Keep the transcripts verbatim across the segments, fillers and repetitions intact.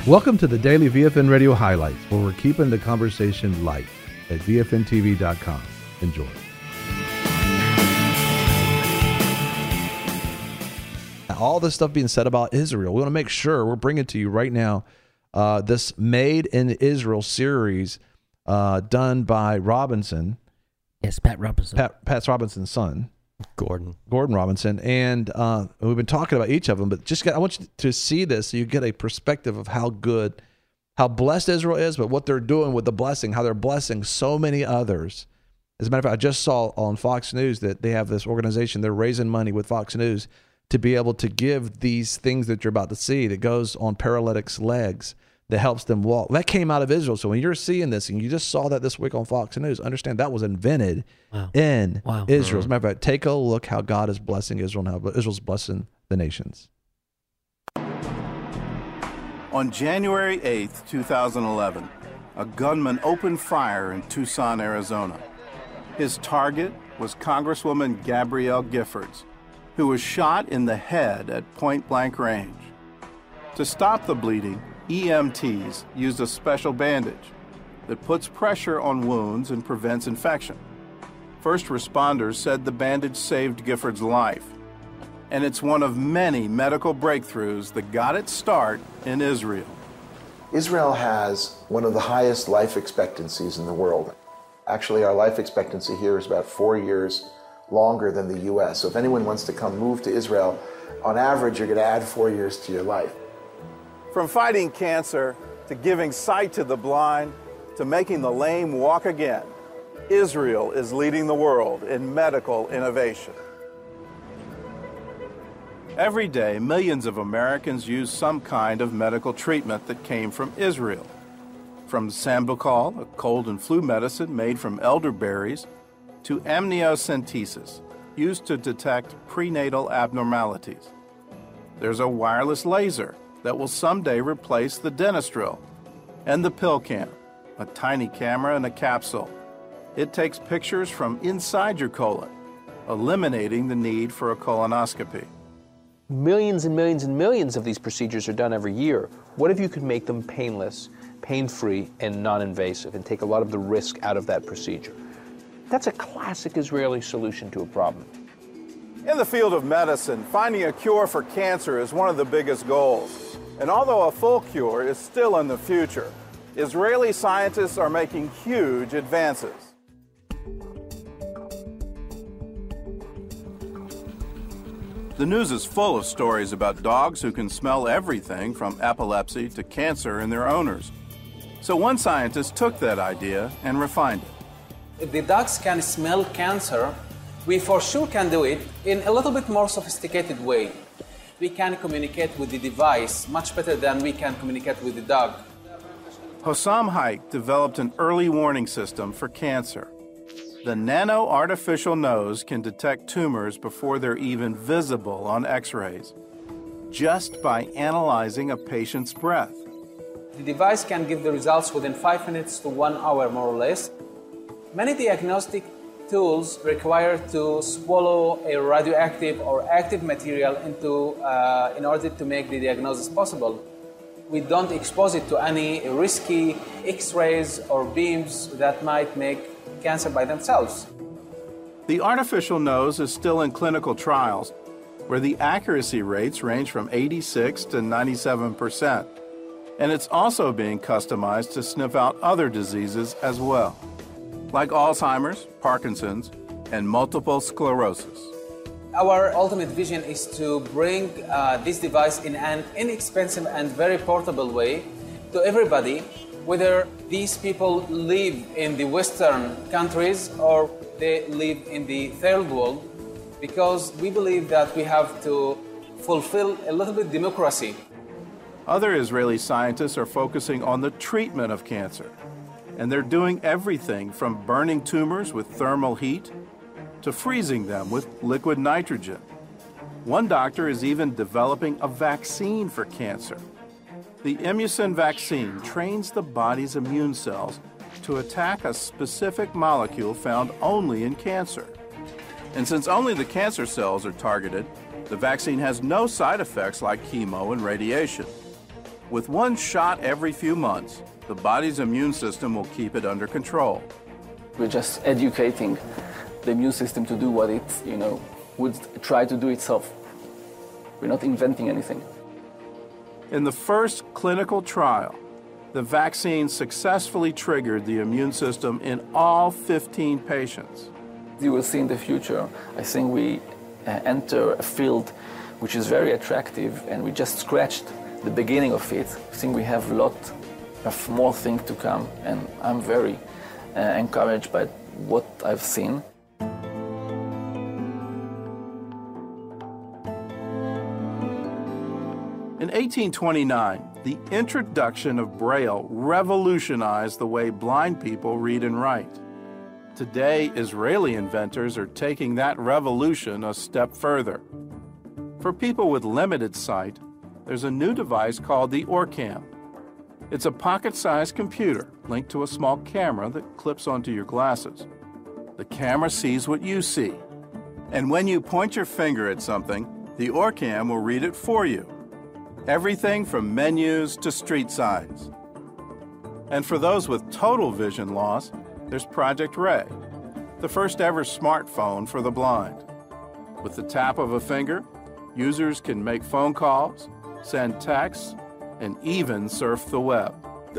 Welcome to the Daily V F N Radio Highlights, where we're keeping the conversation light at V F N T V dot com. Enjoy. All this stuff being said about Israel, we want to make sure we're bringing to you right now uh, this Made in Israel series uh, done by Robinson. Yes, Pat Robinson. Pat, Pat Robinson's son. Gordon. Gordon Robinson. And uh, we've been talking about each of them, but just get, I want you to see this so you get a perspective of how good, how blessed Israel is, but what they're doing with the blessing, how they're blessing so many others. As a matter of fact, I just saw on Fox News that they have this organization, they're raising money with Fox News to be able to give these things that you're about to see that goes on paralytics' legs, that helps them walk. That came out of Israel. So when you're seeing this, and you just saw that this week on Fox News, understand that was invented wow. in wow. Israel. As a matter of fact, take a look how God is blessing Israel now, but Israel's blessing the nations. On January eighth, two thousand eleven, a gunman opened fire in Tucson, Arizona. His target was Congresswoman Gabrielle Giffords, who was shot in the head at point-blank range. To stop the bleeding, E M Ts used a special bandage that puts pressure on wounds and prevents infection. First responders said the bandage saved Giffords' life, and it's one of many medical breakthroughs that got its start in Israel. Israel has one of the highest life expectancies in the world. Actually, our life expectancy here is about four years longer than the U S. So if anyone wants to come move to Israel, on average, you're going to add four years to your life. From fighting cancer to giving sight to the blind to making the lame walk again, Israel is leading the world in medical innovation. Every day, millions of Americans use some kind of medical treatment that came from Israel. From Sambucol, a cold and flu medicine made from elderberries, to amniocentesis, used to detect prenatal abnormalities. There's a wireless laser that will someday replace the dentistry, and the PillCam, a tiny camera in a capsule. It takes pictures from inside your colon, eliminating the need for a colonoscopy. Millions and millions and millions of these procedures are done every year. What if you could make them painless, pain-free, and non-invasive, and take a lot of the risk out of that procedure? That's a classic Israeli solution to a problem. In the field of medicine, finding a cure for cancer is one of the biggest goals. And although a full cure is still in the future, Israeli scientists are making huge advances. The news is full of stories about dogs who can smell everything from epilepsy to cancer in their owners. So one scientist took that idea and refined it. If the dogs can smell cancer, we for sure can do it in a little bit more sophisticated way. We can communicate with the device much better than we can communicate with the dog. Hossam Haik developed an early warning system for cancer. The nano artificial nose can detect tumors before they're even visible on X-rays, just by analyzing a patient's breath. The device can give the results within five minutes to one hour, more or less. Many diagnostic tools require to swallow a radioactive or active material into, uh, in order to make the diagnosis possible. We don't expose it to any risky X-rays or beams that might make cancer by themselves. The artificial nose is still in clinical trials, where the accuracy rates range from eighty-six to ninety-seven percent. And it's also being customized to sniff out other diseases as well, like Alzheimer's, Parkinson's, and multiple sclerosis. Our ultimate vision is to bring uh, this device in an inexpensive and very portable way to everybody, whether these people live in the Western countries or they live in the third world, because we believe that we have to fulfill a little bit democracy. Other Israeli scientists are focusing on the treatment of cancer, and they're doing everything from burning tumors with thermal heat to freezing them with liquid nitrogen. One doctor is even developing a vaccine for cancer. The Imusin vaccine trains the body's immune cells to attack a specific molecule found only in cancer. And since only the cancer cells are targeted, the vaccine has no side effects like chemo and radiation. With one shot every few months, the body's immune system will keep it under control. We're just educating the immune system to do what it, you know, would try to do itself. We're not inventing anything. In the first clinical trial, the vaccine successfully triggered the immune system in all fifteen patients. You will see in the future, I think we uh, enter a field which is very attractive, and we just scratched the beginning of it. I think we have a lot of more things to come, and I'm very uh, encouraged by what I've seen. In eighteen twenty-nine, the introduction of Braille revolutionized the way blind people read and write. Today, Israeli inventors are taking that revolution a step further. For people with limited sight, there's a new device called the Orcam. It's a pocket-sized computer linked to a small camera that clips onto your glasses. The camera sees what you see, and when you point your finger at something, the Orcam will read it for you. Everything from menus to street signs. And for those with total vision loss, there's Project Ray, the first ever smartphone for the blind. With the tap of a finger, users can make phone calls, send texts, and even surf the web.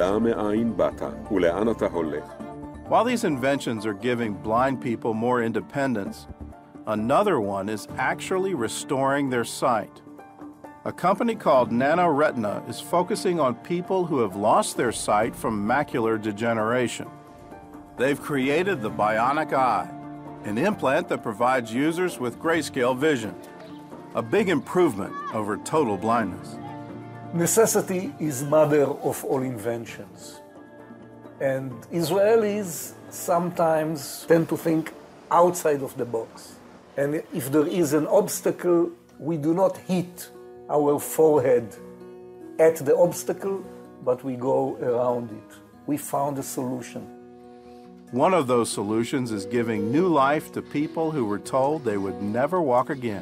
While these inventions are giving blind people more independence, another one is actually restoring their sight. A company called NanoRetina is focusing on people who have lost their sight from macular degeneration. They've created the Bionic Eye, an implant that provides users with grayscale vision, a big improvement over total blindness. Necessity is mother of all inventions. And Israelis sometimes tend to think outside of the box. And if there is an obstacle, we do not hit our forehead at the obstacle, but we go around it. We found a solution. One of those solutions is giving new life to people who were told they would never walk again.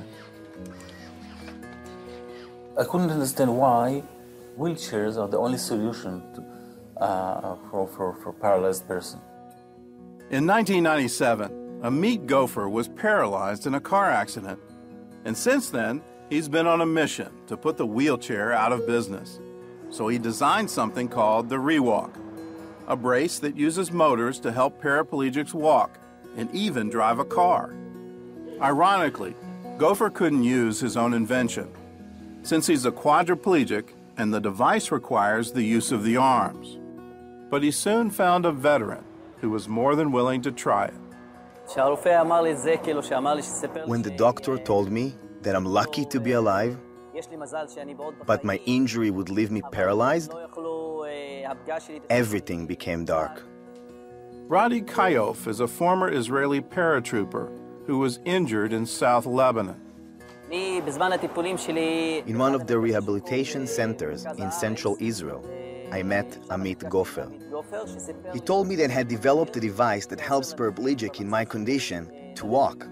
I couldn't understand why wheelchairs are the only solution to, uh, for, for, for a paralyzed person. In nineteen ninety-seven, Amit Gopher was paralyzed in a car accident. And since then, he's been on a mission to put the wheelchair out of business. So he designed something called the ReWalk, a brace that uses motors to help paraplegics walk and even drive a car. Ironically, Gopher couldn't use his own invention, since he's a quadriplegic and the device requires the use of the arms. But he soon found a veteran who was more than willing to try it. When the doctor told me that I'm lucky to be alive, but my injury would leave me paralyzed, everything became dark. Radi Kayof is a former Israeli paratrooper who was injured in South Lebanon. In one of the rehabilitation centers in central Israel, I met Amit Gopher. He told me that he had developed a device that helps paraplegic in my condition to walk.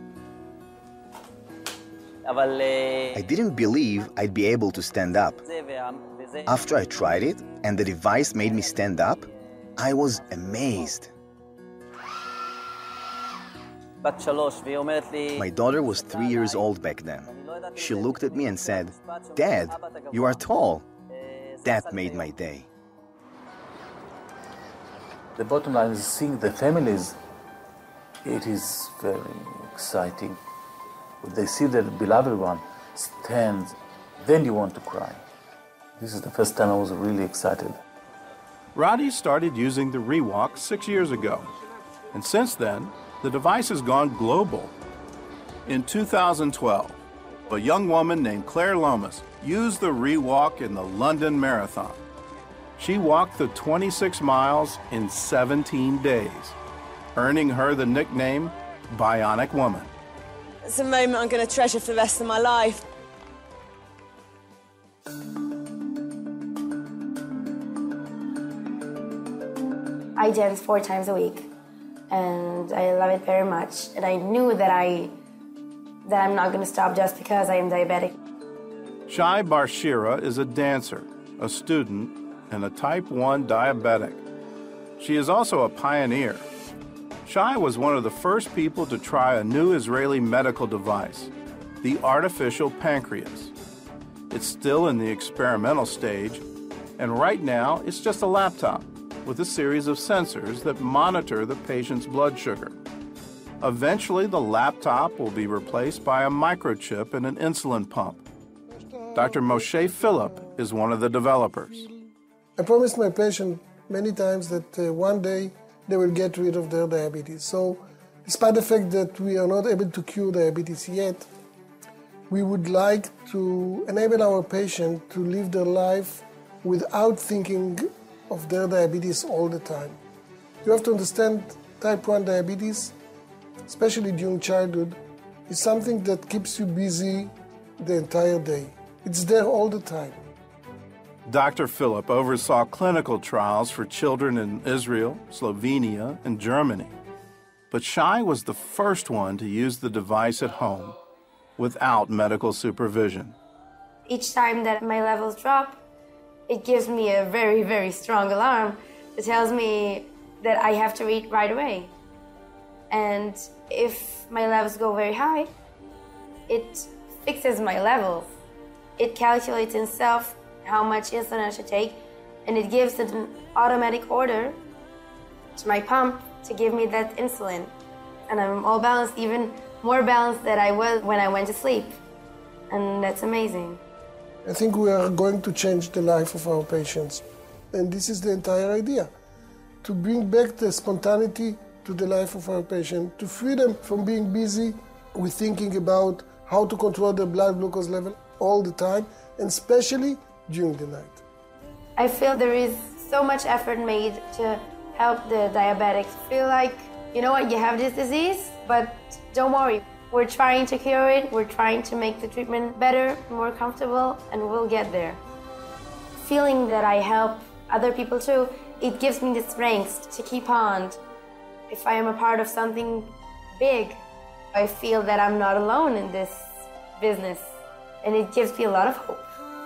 I didn't believe I'd be able to stand up. After I tried it and the device made me stand up, I was amazed. My daughter was three years old back then. She looked at me and said, "Dad, you are tall." That made my day. The bottom line is seeing the families. It is very exciting. When they see their beloved one stand, then you want to cry. This is the first time I was really excited. Radi started using the ReWalk six years ago, and since then, the device has gone global. In two thousand twelve, a young woman named Claire Lomas used the ReWalk in the London Marathon. She walked the twenty-six miles in seventeen days, earning her the nickname Bionic Woman. It's a moment I'm going to treasure for the rest of my life. I dance four times a week, and I love it very much. And I knew that I that I'm not going to stop just because I am diabetic. Shai Bar Shira is a dancer, a student, and a type one diabetic. She is also a pioneer. Shai was one of the first people to try a new Israeli medical device, the artificial pancreas. It's still in the experimental stage, and right now it's just a laptop with a series of sensors that monitor the patient's blood sugar. Eventually, the laptop will be replaced by a microchip and an insulin pump. Doctor Moshe Philip is one of the developers. I promised my patient many times that uh, one day they will get rid of their diabetes. So, despite the fact that we are not able to cure diabetes yet, we would like to enable our patient to live their life without thinking of their diabetes all the time. You have to understand type one diabetes, especially during childhood, is something that keeps you busy the entire day. It's there all the time. Doctor Philip oversaw clinical trials for children in Israel, Slovenia, and Germany. But Shai was the first one to use the device at home without medical supervision. Each time that my levels drop, it gives me a very, very strong alarm that tells me that I have to eat right away. And if my levels go very high, it fixes my levels. It calculates itself how much insulin I should take, and it gives an automatic order to my pump to give me that insulin. And I'm all balanced, even more balanced than I was when I went to sleep. And that's amazing. I think we are going to change the life of our patients. And this is the entire idea, to bring back the spontaneity to the life of our patient, to free them from being busy with thinking about how to control their blood glucose level all the time, and especially during the night. I feel there is so much effort made to help the diabetics feel like, you know what, you have this disease, but don't worry. We're trying to cure it, we're trying to make the treatment better, more comfortable, and we'll get there. Feeling that I help other people too, it gives me the strength to keep on. If I am a part of something big, I feel that I'm not alone in this business, and it gives me a lot of hope.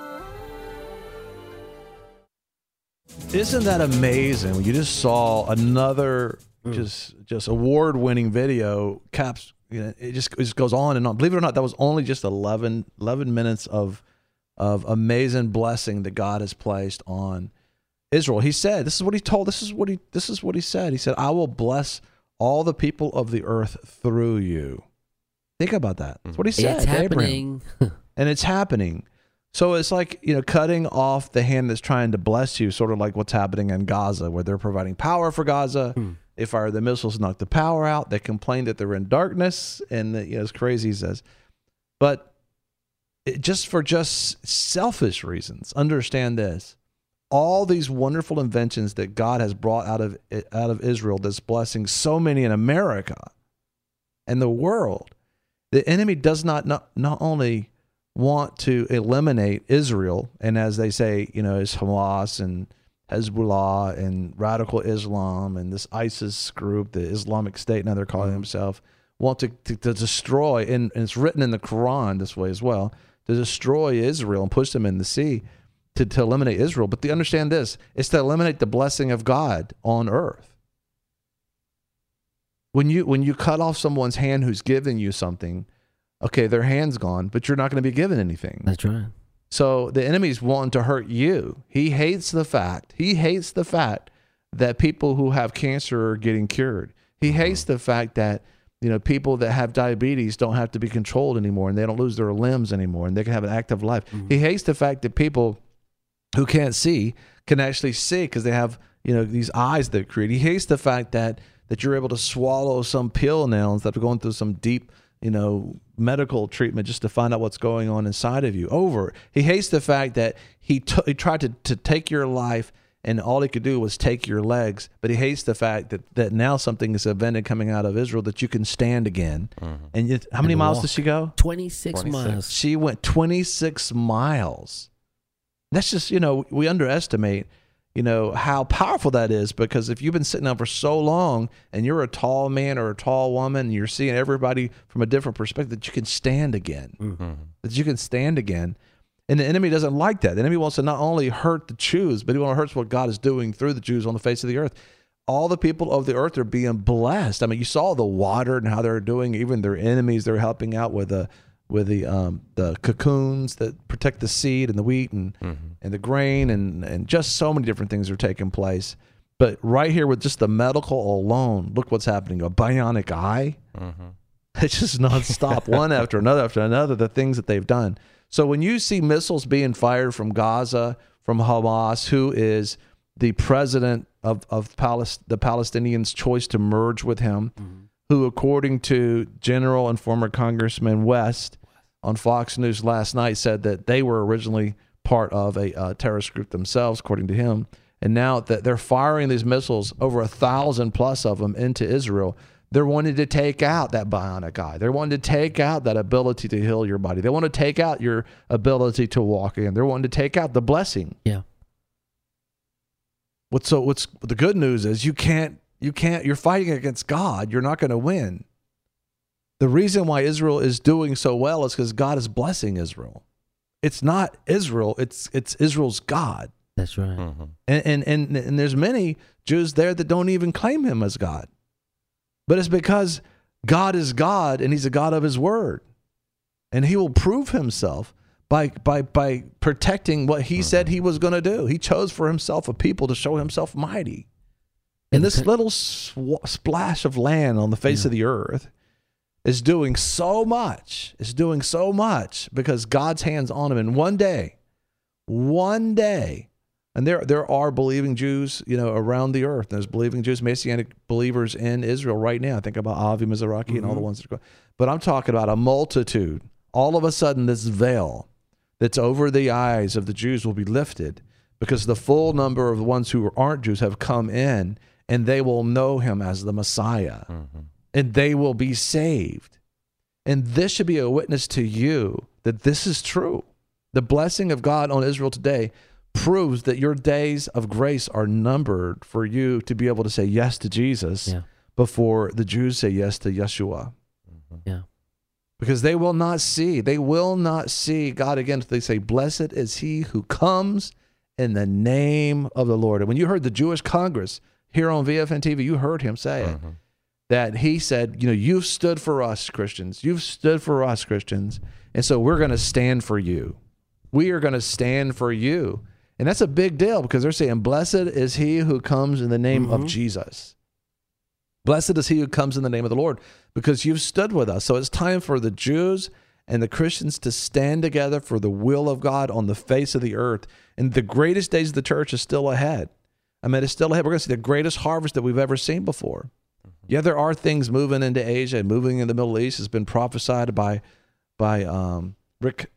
Isn't that amazing? You just saw another mm. just just award-winning video. Caps, you know, it just it just goes on and on. Believe it or not, that was only just eleven, eleven minutes of of amazing blessing that God has placed on Israel. He said, "This is what he told. This is what he. This is what he said. He said, I will bless all the people of the earth through you." Think about that. That's what he said. It's happening, and it's happening. So it's like, you know, cutting off the hand that's trying to bless you, sort of like what's happening in Gaza, where they're providing power for Gaza. Hmm. They fire the missiles, knock the power out. They complain that they're in darkness, and that, you know, it's crazy, he says. But it, just for just selfish reasons, understand this: all these wonderful inventions that God has brought out of out of Israel, that's blessing so many in America and the world. The enemy does not not, not only want to eliminate Israel, and as they say, you know, it's Hamas and Hezbollah and radical Islam and this ISIS group, the Islamic State, now they're calling mm-hmm. themselves, want to, to, to destroy, and, and it's written in the Quran this way as well, to destroy Israel and push them in the sea, to, to eliminate Israel. But they understand this, it's to eliminate the blessing of God on earth. When you when you cut off someone's hand who's giving you something, okay, their hand's gone, but you're not going to be given anything. That's right. So the enemy's wanting to hurt you. He hates the fact, he hates the fact that people who have cancer are getting cured. He mm-hmm. hates the fact that, you know, people that have diabetes don't have to be controlled anymore, and they don't lose their limbs anymore, and they can have an active life. Mm-hmm. He hates the fact that people who can't see can actually see because they have, you know, these eyes that create. He hates the fact that that you're able to swallow some pill now instead of going through some deep, you know, medical treatment just to find out what's going on inside of you. Over. He hates the fact that he, t- he tried to, to take your life and all he could do was take your legs. But he hates the fact that, that now something is invented coming out of Israel that you can stand again. Mm-hmm. And it, how many and miles walk. Did she go? twenty-six, twenty-six miles. She went twenty-six miles. That's just, you know, we underestimate, you know, how powerful that is, because if you've been sitting down for so long and you're a tall man or a tall woman and you're seeing everybody from a different perspective, that you can stand again, mm-hmm. that you can stand again. And the enemy doesn't like that. The enemy wants to not only hurt the Jews, but he wants to hurt what God is doing through the Jews on the face of the earth. All the people of the earth are being blessed. I mean, you saw the water and how they're doing. Even their enemies, they're helping out with the with the um, the cocoons that protect the seed and the wheat and mm-hmm. and the grain and and just so many different things are taking place. But right here with just the medical alone, look what's happening. A bionic eye. Mm-hmm. It's just nonstop, one after another after another, the things that they've done. So when you see missiles being fired from Gaza, from Hamas, who is the president of, of Palest- the Palestinians' choice to merge with him, mm-hmm. who, according to General and former Congressman West on Fox News last night, said that they were originally part of a uh, terrorist group themselves, according to him. And now that they're firing these missiles, over a thousand plus of them, into Israel, they're wanting to take out that bionic eye. They're wanting to take out that ability to heal your body. They want to take out your ability to walk again. They're wanting to take out the blessing. Yeah. What's so what's the good news is you can't you can't you're fighting against God. You're not going to win. The reason why Israel is doing so well is because God is blessing Israel. It's not Israel, it's it's Israel's God. That's right. Mm-hmm. And, and and and there's many Jews there that don't even claim him as God. But it's because God is God and he's a God of his word. And he will prove himself by by by protecting what he mm-hmm. said he was going to do. He chose for himself a people to show himself mighty. And this little sw- splash of land on the face yeah. of the earth is doing so much. It's doing so much because God's hand's on him. And one day, one day, and there there are believing Jews, you know, around the earth. There's believing Jews, Messianic believers in Israel right now. Think about Avi Mizrahi mm-hmm. and all the ones that are going. But I'm talking about a multitude. All of a sudden, this veil that's over the eyes of the Jews will be lifted because the full number of the ones who aren't Jews have come in, and they will know him as the Messiah, mm-hmm. and they will be saved. And this should be a witness to you that this is true. The blessing of God on Israel today proves that your days of grace are numbered for you to be able to say yes to Jesus yeah. before the Jews say yes to Yeshua. Mm-hmm. Yeah. Because they will not see, they will not see God again if they say, blessed is he who comes in the name of the Lord. And when you heard the Jewish Congress here on V F N T V, you heard him say it, mm-hmm. that he said, you know, you've stood for us, Christians. You've stood for us, Christians. And so we're going to stand for you. We are going to stand for you. And that's a big deal because they're saying, blessed is he who comes in the name mm-hmm. of Jesus. Blessed is he who comes in the name of the Lord because you've stood with us. So it's time for the Jews and the Christians to stand together for the will of God on the face of the earth. And the greatest days of the church is still ahead. I mean, it's still ahead. We're going to see the greatest harvest that we've ever seen before. Mm-hmm. Yeah, there are things moving into Asia and moving in the Middle East. It's been prophesied by by um, Rick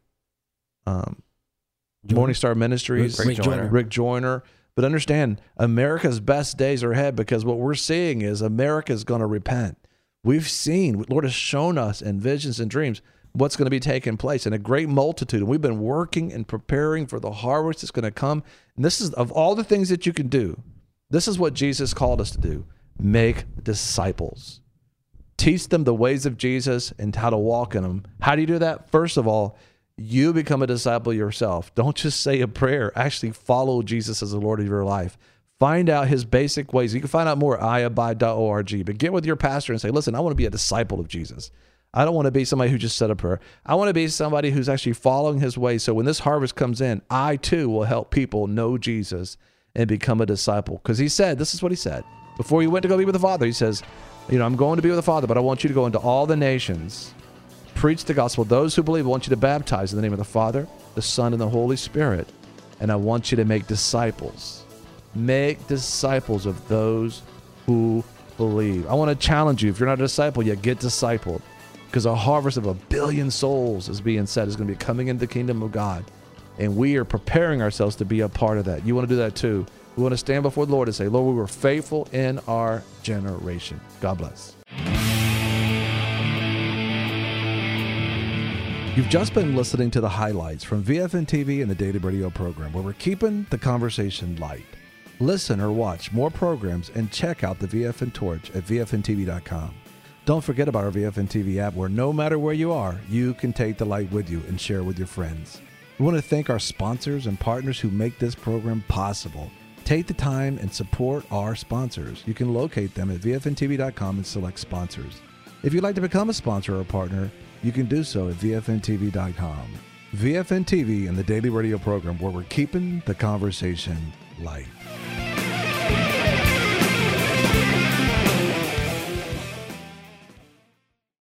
um, Morning Star Ministries, Rick, Rick Joyner. Rick Joyner. But understand, America's best days are ahead because what we're seeing is America is going to repent. We've seen, Lord has shown us in visions and dreams what's going to be taking place in a great multitude. And we've been working and preparing for the harvest that's going to come. And this is, of all the things that you can do, this is what Jesus called us to do. Make disciples. Teach them the ways of Jesus and how to walk in them. How do you do that? First of all, you become a disciple yourself. Don't just say a prayer. Actually follow Jesus as the Lord of your life. Find out his basic ways. You can find out more at i abide dot org. But get with your pastor and say, listen, I want to be a disciple of Jesus. I don't want to be somebody who just said a prayer. I want to be somebody who's actually following his ways. So when this harvest comes in, I too will help people know Jesus and become a disciple. Because he said, this is what he said. Before he went to go be with the Father, he says, you know, I'm going to be with the Father, but I want you to go into all the nations, preach the gospel. Those who believe, I want you to baptize in the name of the Father, the Son, and the Holy Spirit. And I want you to make disciples. Make disciples of those who believe. I want to challenge you. If you're not a disciple yet, get discipled. Because a harvest of a billion souls, is being said, is going to be coming into the kingdom of God. And we are preparing ourselves to be a part of that. You want to do that too. We want to stand before the Lord and say, Lord, we were faithful in our generation. God bless. You've just been listening to the highlights from V F N T V and the Daily Radio program, where we're keeping the conversation light. Listen or watch more programs and check out the V F N Torch at V F N T V dot com. Don't forget about our V F N T V app, where no matter where you are, you can take the light with you and share with your friends. We want to thank our sponsors and partners who make this program possible. Take the time and support our sponsors. You can locate them at V F N T V dot com and select sponsors. If you'd like to become a sponsor or a partner, you can do so at V F N T V dot com. V F N T V and the daily radio program where we're keeping the conversation light.